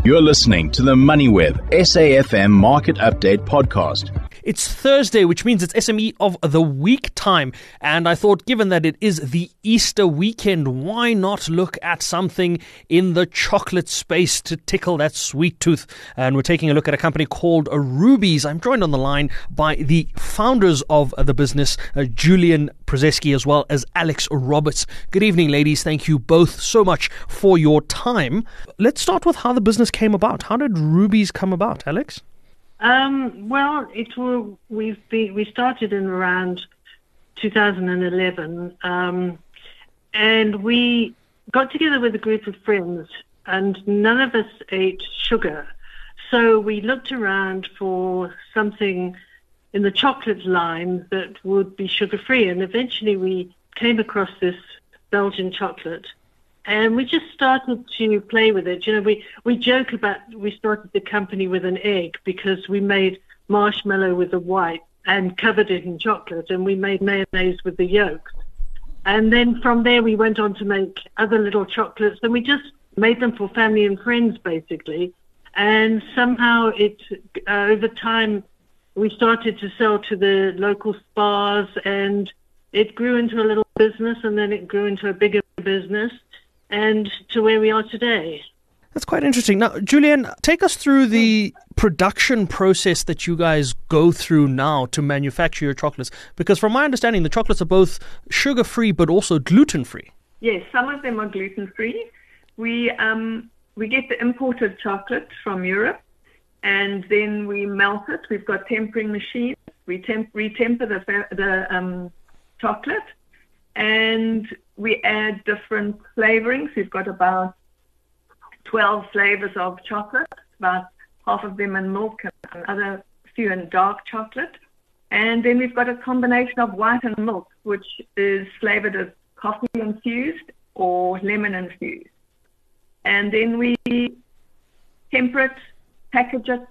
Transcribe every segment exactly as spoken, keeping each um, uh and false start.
You're listening to the MoneyWeb S A F M Market Update Podcast. It's Thursday, which means it's S M E of the week time. And I thought, given that it is the Easter weekend, why not look at something in the chocolate space to tickle that sweet tooth? And we're taking a look at a company called Rubies. I'm joined on the line by the founders of the business, uh, Julian Przeski, as well as Alex Roberts. Good evening, ladies. Thank you both so much for your time. Let's start with how the business came about. How did Rubies come about, Alex? Um, well, it will. We've been, we started in around two thousand eleven, um, and we got together with a group of friends, and none of us ate sugar, so we looked around for something in the chocolate line that would be sugar-free, and eventually we came across this Belgian chocolate. And we just started to play with it. You know, we, we joke about we started the company with an egg because we made marshmallow with the white and covered it in chocolate, and we made mayonnaise with the yolks. And then from there we went on to make other little chocolates, and we just made them for family and friends, basically. And somehow it, uh, over time, we started to sell to the local spas, and it grew into a little business, and then it grew into a bigger business, and to where we are today. That's quite interesting. Now, Julian, take us through the production process that you guys go through now to manufacture your chocolates. Because from my understanding, the chocolates are both sugar-free but also gluten-free. Yes, some of them are gluten-free. We um, we get the imported chocolate from Europe, and then we melt it. We've got tempering machines. We temp- re-temper the, the um, chocolate, and we add different flavorings. We've got about twelve flavors of chocolate, about half of them in milk and other few in dark chocolate. And then we've got a combination of white and milk, which is flavored as coffee infused or lemon infused. And then we temper it, package it,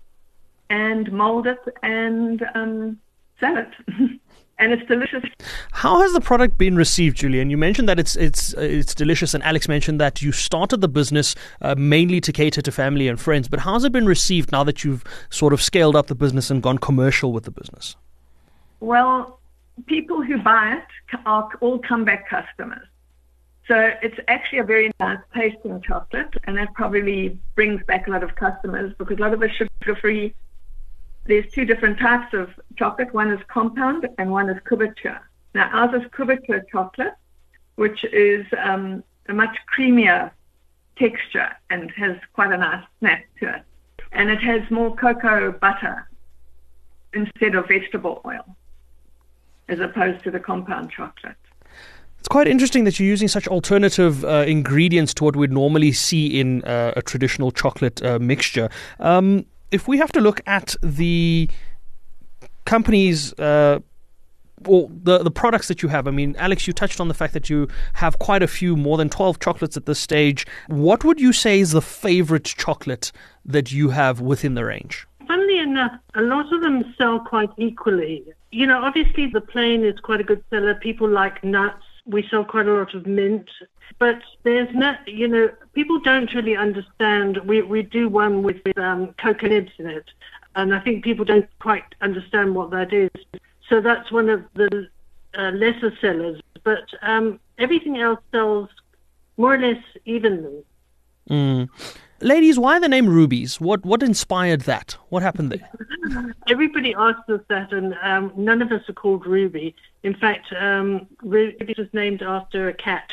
and mold it, and um, sell it. And it's delicious. How has the product been received, Julian? You mentioned that it's it's it's delicious, and Alex mentioned that you started the business uh, mainly to cater to family and friends. But how's it been received now that you've sort of scaled up the business and gone commercial with the business? Well, people who buy it are all comeback customers. So it's actually a very nice tasting chocolate, and that probably brings back a lot of customers because a lot of it's sugar-free. There's two different types of chocolate. One is compound and one is couverture. Now, ours is couverture chocolate, which is um, a much creamier texture and has quite a nice snap to it. And it has more cocoa butter instead of vegetable oil, as opposed to the compound chocolate. It's quite interesting that you're using such alternative uh, ingredients to what we'd normally see in uh, a traditional chocolate uh, mixture. Um, If we have to look at the companies uh, or the, the products that you have, I mean, Alex, you touched on the fact that you have quite a few, more than twelve chocolates at this stage. What would you say is the favorite chocolate that you have within the range? Funnily enough, a lot of them sell quite equally. You know, obviously the plain is quite a good seller. People like nuts. We sell quite a lot of mint. But there's no, you know, people don't really understand. We we do one with um, cocoa nibs in it, and I think people don't quite understand what that is. So that's one of the uh, lesser sellers. But um, everything else sells more or less evenly. Mm. Ladies, why the name Rubies? What what inspired that? What happened there? Everybody asks us that, and um, none of us are called Ruby. In fact, um, Ruby was named after a cat.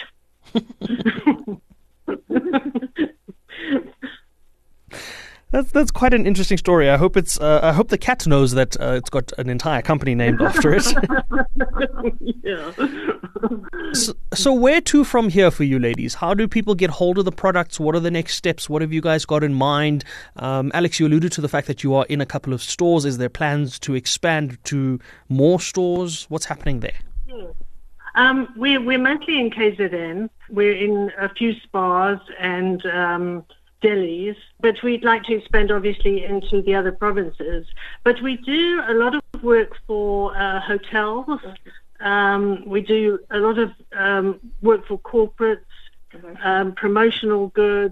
That's that's quite an interesting story. I hope it's. Uh, I hope the cat knows that uh, it's got an entire company named after it. Yeah. so, so where to from here for you, ladies? How do people get hold of the products? What are the next steps? What have you guys got in mind? Um, Alex, you alluded to the fact that you are in a couple of stores. Is there plans to expand to more stores? What's happening there? Yeah. Um, we're we're mostly in K Z N. We're in a few spas and um, delis, but we'd like to expand obviously into the other provinces. But we do a lot of work for uh, hotels. Um, we do a lot of um, work for corporates, um, promotional goods,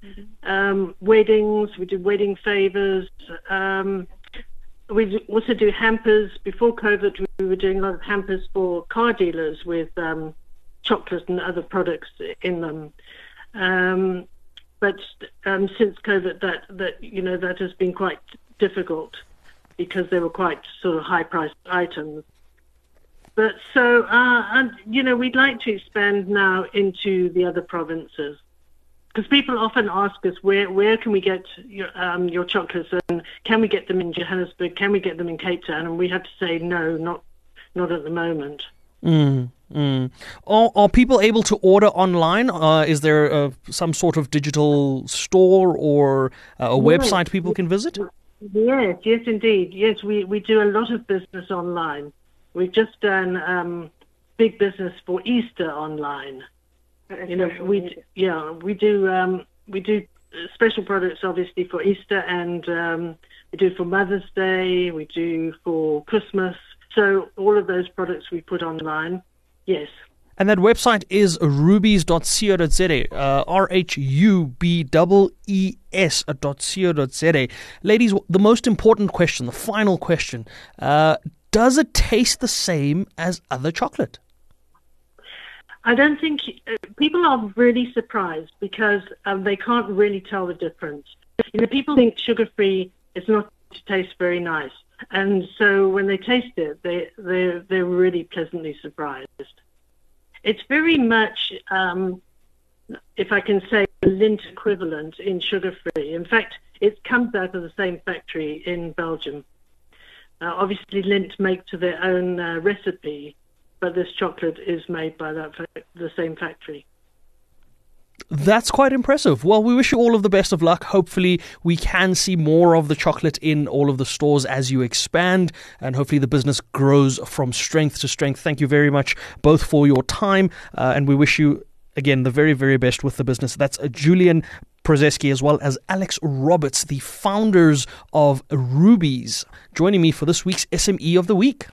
um, weddings. We do wedding favors. Um, we also do hampers. Before COVID, we were doing a lot of hampers for car dealers with um, chocolate and other products in them. Um, but um, since COVID, that, that you know that has been quite difficult because they were quite sort of high-priced items. But so, uh, and, you know, we'd like to expand now into the other provinces. Because people often ask us, where where can we get your, um, your chocolates, and can we get them in Johannesburg? Can we get them in Cape Town? And we have to say no, not not at the moment. Mm, mm. Are, are people able to order online? Uh, is there uh, some sort of digital store or uh, a Yes. website people can visit? Yes, yes, indeed. Yes, we, we do a lot of business online. We've just done um, big business for Easter online. You know, we yeah we do um, we do special products obviously for Easter, and um, we do for Mother's Day, we do for Christmas. So all of those products we put online. Yes. And that website is rubies dot co dot za, uh, R H U B E E S dot co dot za. Ladies, the most important question, the final question, uh, does it taste the same as other chocolate? I don't think uh, people are really surprised because um, they can't really tell the difference. You know, people think sugar-free is not to taste very nice, and so when they taste it, they they they're really pleasantly surprised. It's very much, um, if I can say, a Lindt equivalent in sugar-free. In fact, it comes out of the same factory in Belgium. Uh, obviously, Lindt make to their own uh, recipe, but this chocolate is made by that fa- the same factory. That's quite impressive. Well, we wish you all of the best of luck. Hopefully, we can see more of the chocolate in all of the stores as you expand, and hopefully the business grows from strength to strength. Thank you very much both for your time, uh, and we wish you, again, the very, very best with the business. That's uh, Julian Prozeski as well as Alex Roberts, the founders of Rubies, joining me for this week's S M E of the Week.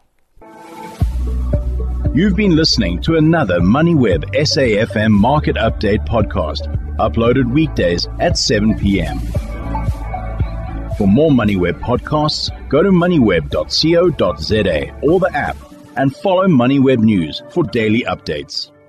You've been listening to another MoneyWeb S A F M Market Update podcast, uploaded weekdays at seven p.m. For more MoneyWeb podcasts, go to moneyweb dot co dot za or the app, and follow MoneyWeb News for daily updates.